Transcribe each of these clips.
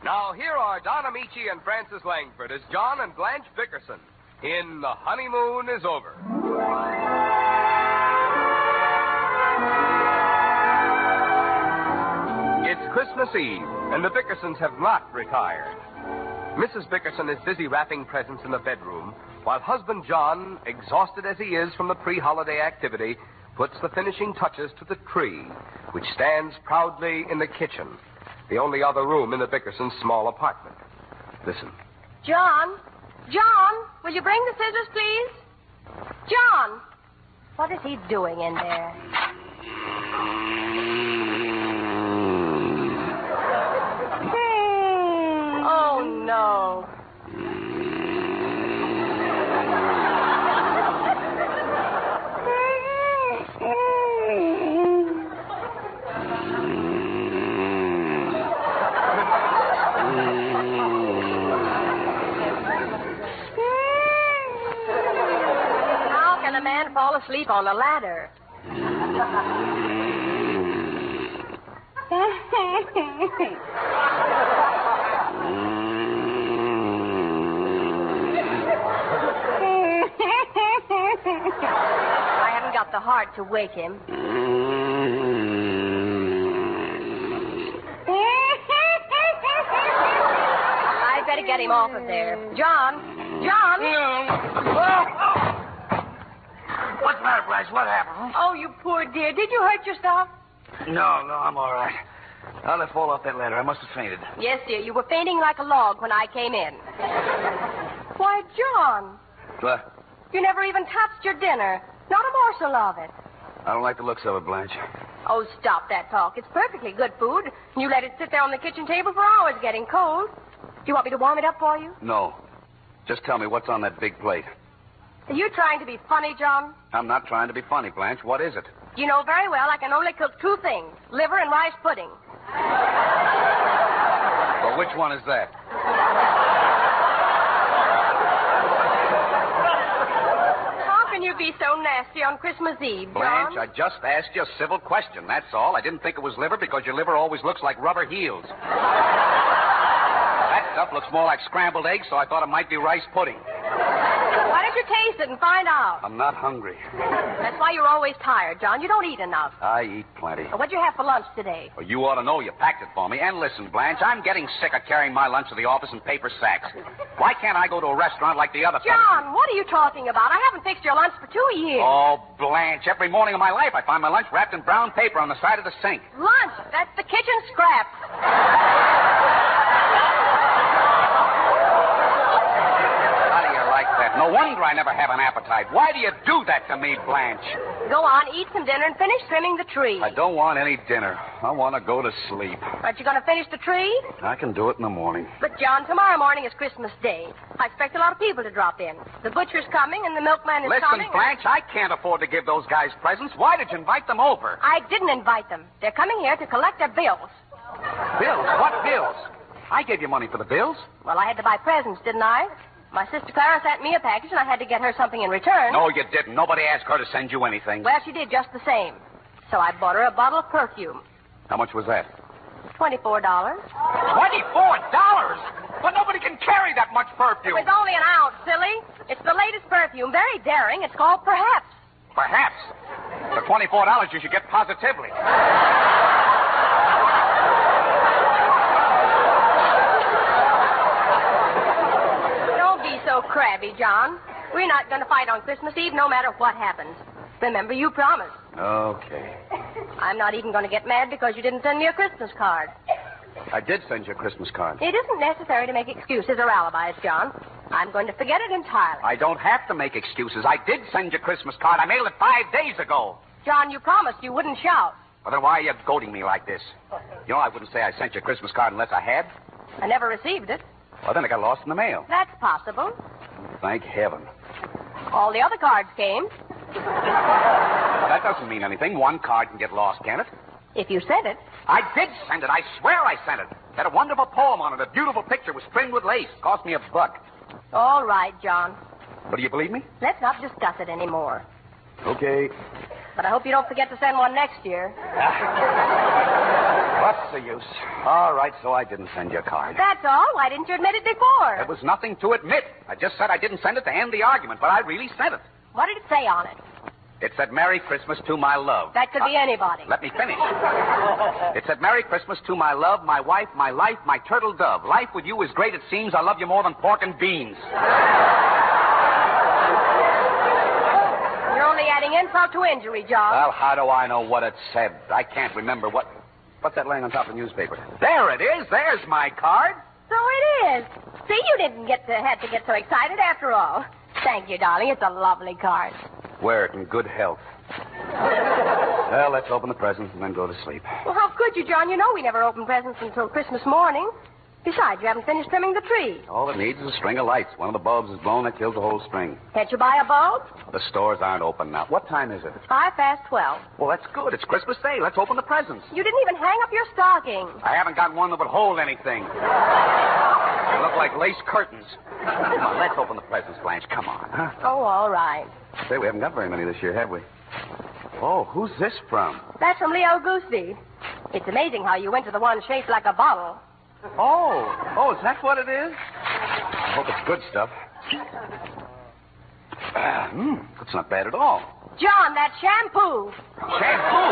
Now, here are Don Amici and Francis Langford as John and Blanche Bickerson in The Honeymoon is Over. It's Christmas Eve, and the Bickersons have not retired. Mrs. Bickerson is busy wrapping presents in the bedroom, while husband John, exhausted as he is from the pre-holiday activity, puts the finishing touches to the tree, which stands proudly in the kitchen, the only other room in the Bickersons' small apartment. Listen. John, will you bring the scissors, please? John! What is he doing in there? Oh, no. How can a man fall asleep on a ladder? I haven't got the heart to wake him. I'd better get him off of there. John! What's the matter, Blanche? What happened? Oh, you poor dear. Did you hurt yourself? No, I'm all right. How'd I fall off that ladder? I must have fainted. Yes, dear. You were fainting like a log when I came in. Why, John, What? you never even touched your dinner. Not a morsel of it. I don't like the looks of it, Blanche. Oh, stop that talk. It's perfectly good food. You let it sit there on the kitchen table for hours getting cold. Do you want me to warm it up for you? No. Just tell me what's on that big plate. Are you trying to be funny, John? I'm not trying to be funny, Blanche. What is it? You know very well I can only cook two things, liver and rice pudding. Well, which one is that? How can you be so nasty on Christmas Eve, Blanche, John? I just asked you a civil question, that's all. I didn't think it was liver because your liver always looks like rubber heels. That stuff looks more like scrambled eggs, so I thought it might be rice pudding. Why don't you taste it and find out? I'm not hungry. That's why you're always tired, John. You don't eat enough. I eat plenty. What'd you have for lunch today? Well, you ought to know you packed it for me. And listen, Blanche, I'm getting sick of carrying my lunch to the office in paper sacks. Why can't I go to a restaurant like the other fellas? John, what are you talking about? I haven't fixed your lunch for 2 years. Oh, Blanche, every morning of my life I find my lunch wrapped in brown paper on the side of the sink. Lunch? That's the kitchen scraps. How do you like that? No wonder I never have an appetite. Why do you do that to me, Blanche? Go on, eat some dinner and finish trimming the tree. I don't want any dinner. I want to go to sleep. Aren't you going to finish the tree? I can do it in the morning. But, John, tomorrow morning is Christmas Day. I expect a lot of people to drop in. The butcher's coming and the milkman is Listen, coming. Blanche, I can't afford to give those guys presents. Why did you invite them over? I didn't invite them. They're coming here to collect their bills. Bills? What bills? I gave you money for the bills. Well, I had to buy presents, didn't I? My sister Clara sent me a package, and I had to get her something in return. No, you didn't. Nobody asked her to send you anything. Well, she did just the same. So I bought her a bottle of perfume. How much was that? $24. $24? But nobody can carry that much perfume. It was only an ounce, silly. It's the latest perfume. Very daring. It's called Perhaps. Perhaps. For $24, you should get Positively. Don't be so crabby, John. We're not going to fight on Christmas Eve no matter what happens. Remember, you promised. Okay. I'm not even going to get mad because you didn't send me a Christmas card. I did send you a Christmas card. It isn't necessary to make excuses or alibis, John. I'm going to forget it entirely. I don't have to make excuses. I did send you a Christmas card. I mailed it 5 days ago. John, you promised you wouldn't shout. Well, then why are you goading me like this? You know, I wouldn't say I sent you a Christmas card unless I had. I never received it. Well, then it got lost in the mail. That's possible. Thank heaven. All the other cards came. Well, that doesn't mean anything. One card can get lost, can it? If you sent it. I did send it. I swear I sent it. Had a wonderful poem on it. A beautiful picture was trimmed with lace. Cost me $1. All right, John. But do you believe me? Let's not discuss it anymore. Okay. But I hope you don't forget to send one next year. What's the use? All right, so I didn't send you a card. That's all. Why didn't you admit it before? There was nothing to admit. I just said I didn't send it to end the argument, but I really sent it. What did it say on it? It said, Merry Christmas to my love. That could be anybody. Let me finish. It said, Merry Christmas to my love, my wife, my life, my turtle dove. Life with you is great, it seems. I love you more than pork and beans. You're only adding insult to injury, John. Well, how do I know what it said? I can't remember what... What's that laying on top of the newspaper? There it is. There's my card. So it is. See, you didn't have to get so excited after all. Thank you, darling. It's a lovely card. Wear it in good health. Well, let's open the presents and then go to sleep. Well, how could you, John? You know we never open presents until Christmas morning. Besides, you haven't finished trimming the tree. All it needs is a string of lights. One of the bulbs is blown, that kills the whole string. Can't you buy a bulb? The stores aren't open now. What time is it? It's 12:05. Well, that's good. It's Christmas Day. Let's open the presents. You didn't even hang up your stocking. I haven't got one that would hold anything. They look like lace curtains. Come on, let's open the presents, Blanche. Come on, huh? Oh, all right. Say, we haven't got very many this year, have we? Oh, who's this from? That's from Leo Gooseby. It's amazing how you went to the one shaped like a bottle. Oh, is that what it is? I hope it's good stuff. That's not bad at all. John, that shampoo. Shampoo?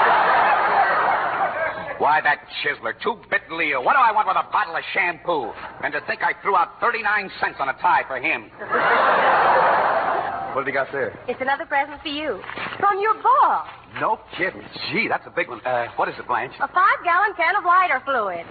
Why, that chiseler, two-bit Leo. What do I want with a bottle of shampoo? And to think I threw out 39 cents on a tie for him. What have you got there? It's another present for you. From your boss. No kidding. Gee, that's a big one. What is it, Blanche? A 5-gallon can of lighter fluid.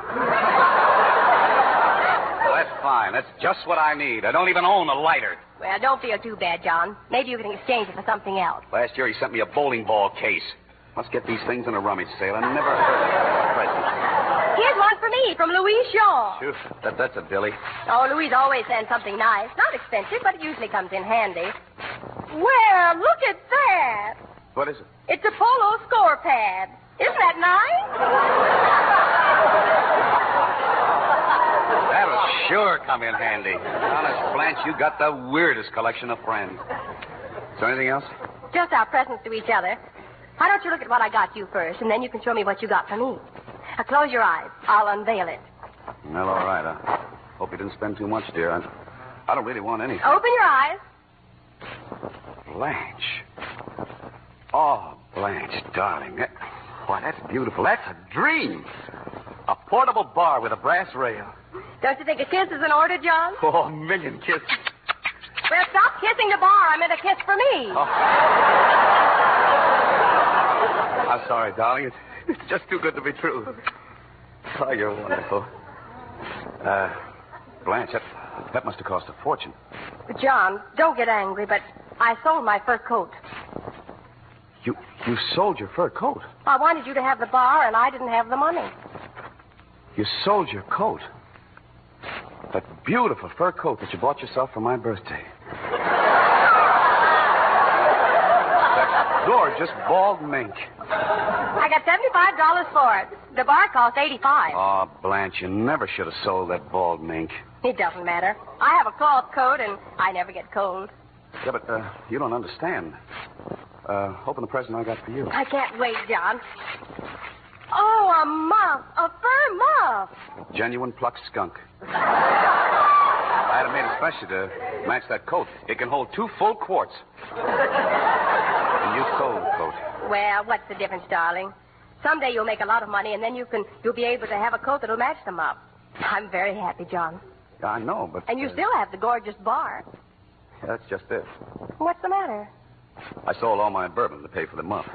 Well, that's fine. That's just what I need. I don't even own a lighter. Well, don't feel too bad, John. Maybe you can exchange it for something else. Last year he sent me a bowling ball case. Must get these things in a rummage sale. I never heard of presents. Here's one for me from Louise Shaw. Phew, that's a dilly. Oh, Louise always sends something nice. Not expensive, but it usually comes in handy. Well, look at that. What is it? It's a polo score pad. Isn't that nice? That'll sure come in handy. Honest, Blanche, you got the weirdest collection of friends. Is there anything else? Just our presents to each other. Why don't you look at what I got you first, and then you can show me what you got for me. Now, close your eyes. I'll unveil it. Well, all right. I hope you didn't spend too much, dear. I don't really want anything. Open your eyes. Blanche. Oh, Blanche, darling. Why, that's beautiful. That's a dream. A portable bar with a brass rail. Don't you think a kiss is in order, John? Oh, a million kisses. Well, stop kissing the bar. I meant a kiss for me. Oh. I'm sorry, darling. It's just too good to be true. Oh, you're wonderful. Blanche, that must have cost a fortune. John, don't get angry, but I sold my fur coat. You sold your fur coat? I wanted you to have the bar, and I didn't have the money. You sold your coat? That beautiful fur coat that you bought yourself for my birthday. That gorgeous bald mink. I got $75 for it. The bar cost $85. Oh, Blanche, you never should have sold that bald mink. It doesn't matter. I have a cloth coat, and I never get cold. Yeah, but you don't understand. Open the present I got for you. I can't wait, John. Oh, a muff. A fur muff. Genuine plucked skunk. I had it made especially to match that coat. It can hold 2 full quarts. And you sold the coat. Well, what's the difference, darling? Someday you'll make a lot of money, and then you'll be able to have a coat that'll match them up. I'm very happy, John. Yeah, I know, but... And you still have the gorgeous bar. Yeah, that's just it. What's the matter? I sold all my bourbon to pay for the muff.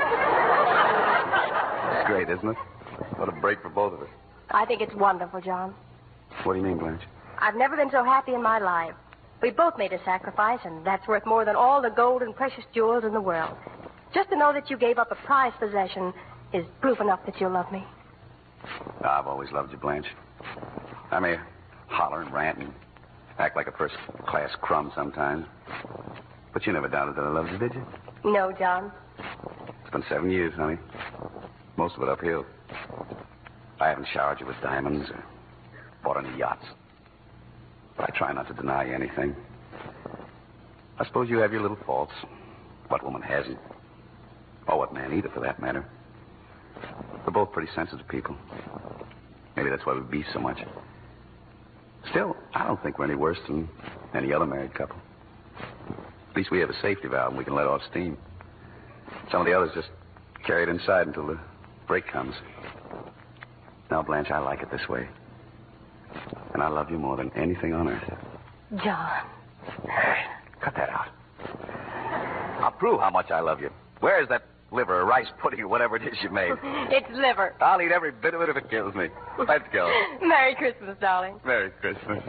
It's great, isn't it? What a break for both of us. I think it's wonderful, John. What do you mean, Blanche? I've never been so happy in my life. We both made a sacrifice, and that's worth more than all the gold and precious jewels in the world. Just to know that you gave up a prized possession is proof enough that you love me. I've always loved you, Blanche. I may holler and rant and act like a first-class crumb sometimes. But you never doubted that I loved you, did you? No, John. It's been 7 years, honey. Most of it uphill. I haven't showered you with diamonds or bought any yachts. But I try not to deny you anything. I suppose you have your little faults. What woman hasn't? Or what man either, for that matter. We're both pretty sensitive people. Maybe that's why we beef so much. Still, I don't think we're any worse than any other married couple. At least we have a safety valve and we can let off steam. Some of the others just carry it inside until the break comes. Now, Blanche, I like it this way. And I love you more than anything on earth. John. Cut that out. I'll prove how much I love you. Where's that liver or rice pudding or whatever it is you made? It's liver. I'll eat every bit of it if it kills me. Let's go. Merry Christmas, darling. Merry Christmas.